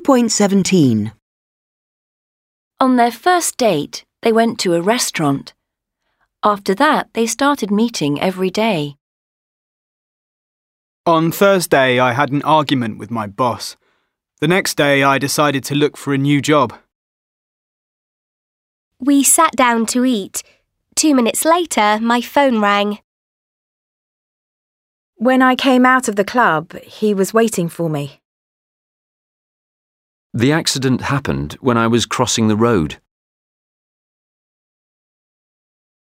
2.17. On their first date, they went to a restaurant. After that, they started meeting every day. On Thursday, I had an argument with my boss. The next day, I decided to look for a new job. We sat down to eat. 2 minutes later, my phone rang. When I came out of the club, he was waiting for me. The accident happened when I was crossing the road.